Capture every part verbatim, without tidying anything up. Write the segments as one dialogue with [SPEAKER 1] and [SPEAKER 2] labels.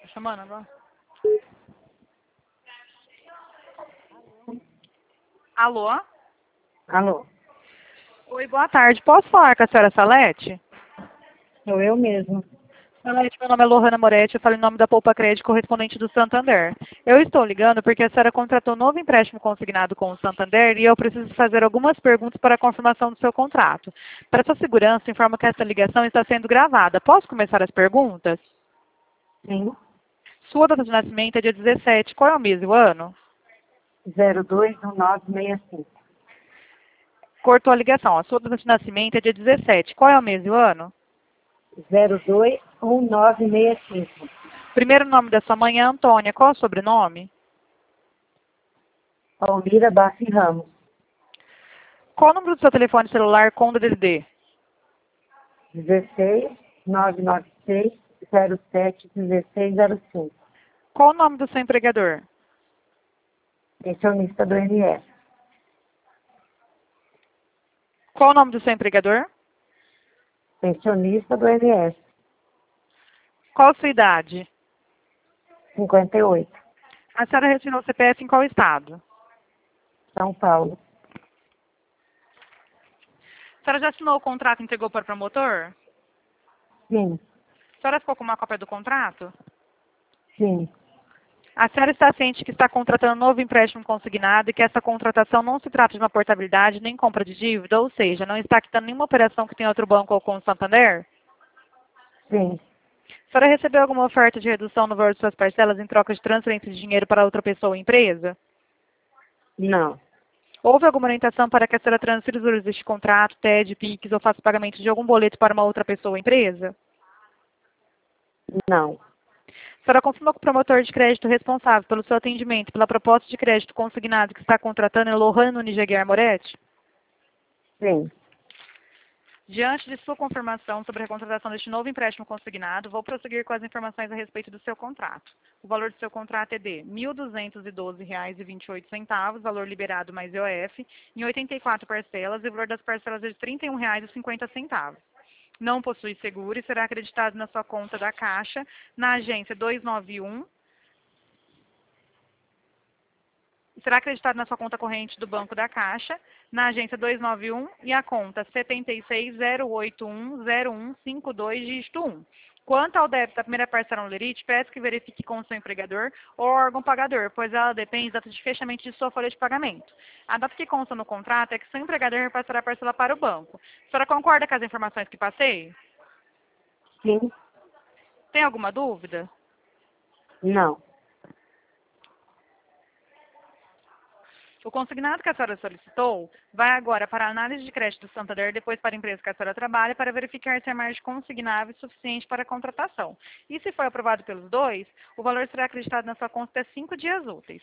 [SPEAKER 1] Chamando agora. Alô?
[SPEAKER 2] Alô,
[SPEAKER 1] Oi, boa tarde. Posso falar com a senhora Salete?
[SPEAKER 2] sou eu mesmo.
[SPEAKER 1] Salete, meu nome é Lohana Moretti, eu falo em nome da Poupa Crédito, correspondente do Santander. Eu estou ligando porque a senhora contratou um novo empréstimo consignado com o Santander e eu preciso fazer algumas perguntas para a confirmação do seu contrato. Para sua segurança, informo que esta ligação está sendo gravada. Posso começar as perguntas?
[SPEAKER 2] Sim,
[SPEAKER 1] Sua data de nascimento é dia dezessete. Qual é o mês e o ano?
[SPEAKER 2] zero dois um nove seis cinco.
[SPEAKER 1] Cortou a ligação. A sua data de nascimento é dia dezessete. Qual é o mês e o ano?
[SPEAKER 2] zero dois um nove seis cinco.
[SPEAKER 1] Primeiro nome da sua mãe é Antônia. Qual é o sobrenome?
[SPEAKER 2] Palmira Bassi Ramos.
[SPEAKER 1] Qual o número do seu telefone celular com D D D?
[SPEAKER 2] dezesseis nove nove seis zero sete um seis zero cinco.
[SPEAKER 1] Qual o nome do seu empregador?
[SPEAKER 2] Pensionista do I N S.
[SPEAKER 1] Qual o nome do seu empregador?
[SPEAKER 2] Pensionista do I N S.
[SPEAKER 1] Qual a sua idade?
[SPEAKER 2] cinquenta e oito.
[SPEAKER 1] A senhora retirou o C P F em qual estado?
[SPEAKER 2] São Paulo.
[SPEAKER 1] A senhora já assinou o contrato e entregou para o promotor?
[SPEAKER 2] Sim,
[SPEAKER 1] A senhora ficou com uma cópia do contrato?
[SPEAKER 2] sim.
[SPEAKER 1] A senhora está ciente que está contratando um novo empréstimo consignado e que essa contratação não se trata de uma portabilidade nem compra de dívida, ou seja, não está quitando nenhuma operação que tem outro banco ou com o Santander?
[SPEAKER 2] Sim.
[SPEAKER 1] A senhora recebeu alguma oferta de redução no valor de suas parcelas em troca de transferência de dinheiro para outra pessoa ou empresa?
[SPEAKER 2] Não.
[SPEAKER 1] Houve alguma orientação para que a senhora transfira os valores deste contrato, T E D, PIX ou faça pagamento de algum boleto para uma outra pessoa ou empresa?
[SPEAKER 2] Não.
[SPEAKER 1] A senhora confirma que o promotor de crédito responsável pelo seu atendimento pela proposta de crédito consignado que está contratando é Lohane Nunes Aguiar Moretti?
[SPEAKER 2] Sim.
[SPEAKER 1] Diante de sua confirmação sobre a contratação deste novo empréstimo consignado, vou prosseguir com as informações a respeito do seu contrato. O valor do seu contrato é de mil duzentos e doze reais e vinte e oito centavos, valor liberado mais I O F, em oitenta e quatro parcelas, e o valor das parcelas é de trinta e um reais e cinquenta centavos. Não possui seguro e será acreditado na sua conta da Caixa, na agência duzentos e noventa e um, será acreditado na sua conta corrente do Banco da Caixa, na agência duzentos e noventa e um e a conta sete seis zero oito um zero um cinco dois, dígito um. Quanto ao débito da primeira parcela no lerite, peço que verifique com o seu empregador ou órgão pagador, pois ela depende da data de fechamento de sua folha de pagamento. A data que consta no contrato é que seu empregador repassará a parcela para o banco. A senhora concorda com as informações que passei?
[SPEAKER 2] Sim.
[SPEAKER 1] Tem alguma dúvida?
[SPEAKER 2] Não.
[SPEAKER 1] O consignado que a senhora solicitou vai agora para a análise de crédito do Santander, depois para a empresa que a senhora trabalha, para verificar se a margem consignável é suficiente para a contratação. E se for aprovado pelos dois, o valor será acreditado na sua conta até cinco dias úteis.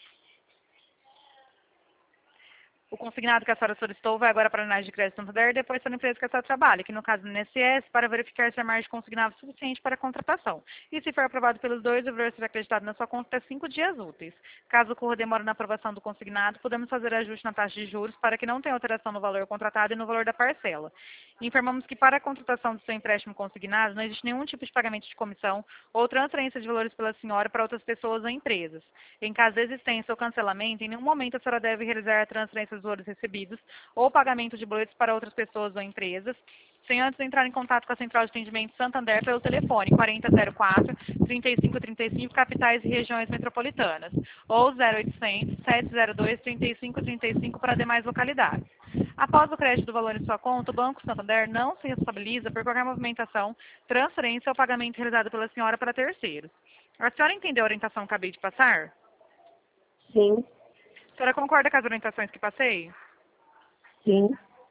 [SPEAKER 1] O consignado que a senhora solicitou vai agora para a análise de crédito do Santander, depois para a empresa que a senhora trabalha, que no caso do I N S S, para verificar se a margem consignável é suficiente para a contratação. E se for aprovado pelos dois, o valor será acreditado na sua conta até cinco dias úteis. Caso ocorra demora na aprovação do consignado, podemos fazer ajuste na taxa de juros para que não tenha alteração no valor contratado e no valor da parcela. Informamos que para a contratação do seu empréstimo consignado, não existe nenhum tipo de pagamento de comissão ou transferência de valores pela senhora para outras pessoas ou empresas. Em caso de existência ou cancelamento, em nenhum momento a senhora deve realizar a transferência dos valores recebidos ou pagamento de boletos para outras pessoas ou empresas, sem antes entrar em contato com a Central de Atendimento Santander pelo telefone quarenta zero quatro, trinta e cinco trinta e cinco, capitais e regiões metropolitanas, ou zero oitocentos, sete zero dois, trinta e cinco trinta e cinco para demais localidades. Após o crédito do valor em sua conta, o Banco Santander não se responsabiliza por qualquer movimentação, transferência ou pagamento realizado pela senhora para terceiros. A senhora entendeu a orientação que acabei de passar?
[SPEAKER 2] Sim.
[SPEAKER 1] A senhora concorda com as orientações que passei?
[SPEAKER 2] Sim.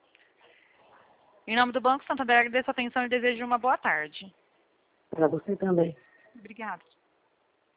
[SPEAKER 1] Em nome do Banco Santander, agradeço a atenção e desejo uma boa tarde.
[SPEAKER 2] Para você também.
[SPEAKER 1] Obrigada.